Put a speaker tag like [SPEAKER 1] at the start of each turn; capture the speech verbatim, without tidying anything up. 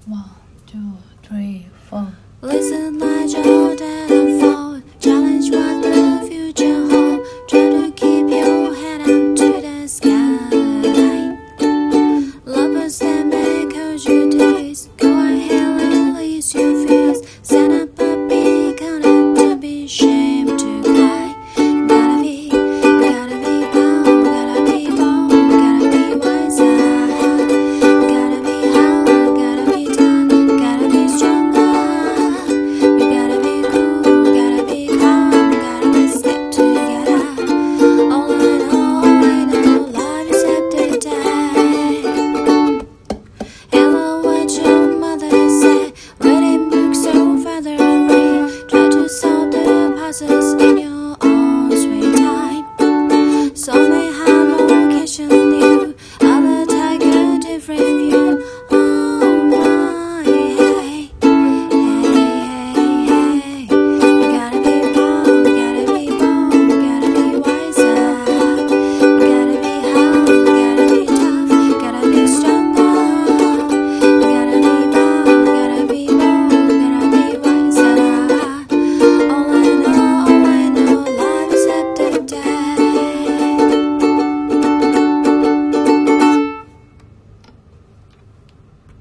[SPEAKER 1] One, two, three, four.
[SPEAKER 2] Listen like Jordan and fall. Challenge what the future holds. Try to keep your head up to the sky. Lovers that may cause you days. Go ahead and release your fears. Set